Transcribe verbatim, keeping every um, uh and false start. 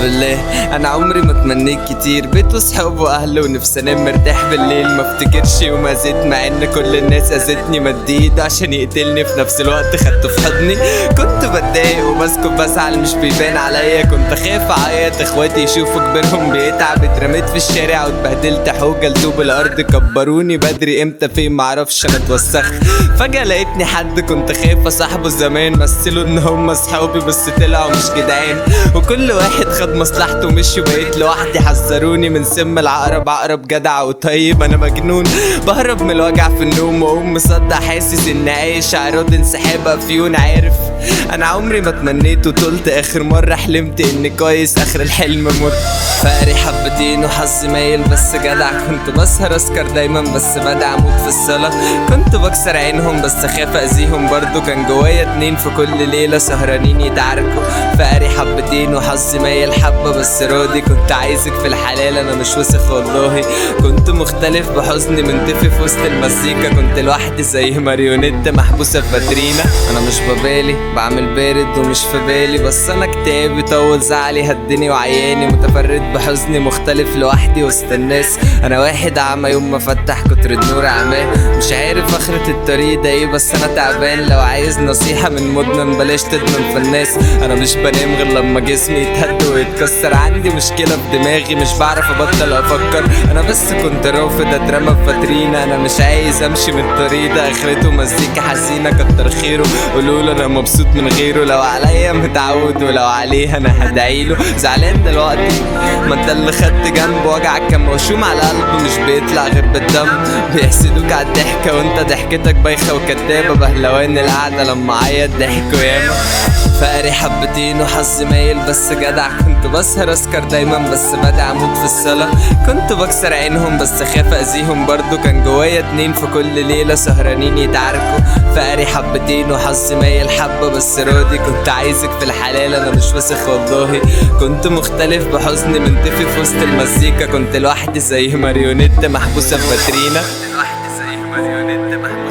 بالله انا عمري ما تمنيت كتير، بيت وصحاب واهل ونفسي انام مرتاح بالليل. ما افتكرش يوم اذيت مع ان كل الناس اذتني، مد ايده عشان يقتلني في نفس الوقت خدته في حضني. كنت بتضايق وبسكت بزعل مش بيبان عليا، كنت خايف اعيط اخواتي يشوفوا كبيرهم بيتعب. اترميت في الشارع واتبهدلت حوجه لطوب الارض، كبروني بدري امتى فين معرفش انا اتوسخت. فجأة لقيتني حد كنت خايف اصاحبه زمان، مثلوا ان هم اصحابي بس طلعوا مش جدعان. وكل واحد خد مصلحته ومشي وبقيت لوحدي. حذروني من سم العقرب، عقرب جدع وطيب انا مجنون، بهرب من الوجع في النوم واقوم مصدق حاسس اني عايش عروض انسحاب افيون. عارف انا عمري ما تمنيت وطولت، اخر مرة حلمت اني كويس اخر الحلم مت. فقري حبتين وحظي مايل بس جدع، كنت بسهر اسكر دايما بس بدع اموت في الصلاة. كنت بكسر عينهم بس خاف اذيهم برضو، كان جوايا اتنين في كل ليلة سهرانين يتعاركوا. فقري حبتين وحظي مايل حبة بس راضي، كنت عايزك في الحلال انا مش وسخ والله. كنت مختلف بحزني منطفي في وسط المزيكا، كنت لوحدي زي ماريونيت محبوسة في فاترينا. انا مش ببالي بعمل بارد ومش في بالي، بس انا كتابي طول زعلي هدني وعياني. متفرد بحزني مختلف لوحدي وسط الناس، انا واحد اعمى يوم ما فتح كتر النور عماه. مش عارف اخرة الطريق ده ايه بس انا تعبان، لو عايز نصيحة من مدمن بلاش تدمن في الناس. انا مش بنام غير لما جسمي يتهد ويتكسر، عندي مشكلة في دماغي مش بعرف ابطل افكر. انا بس كنت رافض اترمى في فاترينا، انا مش عايز امشي من الطريق ده اخرته مزيكا حزينة كتر خيره. قولوله انا مبسوط من غيره، لو عليا متعود ولو عليه انا هدعيله. زعلان دلوقتي ما انت اللي خدت جنب، وجعك كان موشوم على قلبه مش بيطلع غير بالدم. بيحسدوك على الضحكة وانت ضحكتك بايخة وكدابة، بهلوان القعدة لما عيط ضحكوا ياما. فقري حبتين وحظي مايل بس جدع، كنت بسهر اسكر دايما بس بدع اموت في الصلاة. كنت بكسر عينهم بس خاف اذيهم برضو، كان جوايا اتنين في كل ليلة سهرانين يتعاركوا. فقري حبتين وحظي مايل حبة بس راضي، كنت عايزك في الحلال انا مش وسخ والله. كنت مختلف بحزني منطفي في وسط المزيكا، كنت لوحدي زي ماريونيت محبوسة في فاترينا. لوحدي زي ماريونيت محبوسة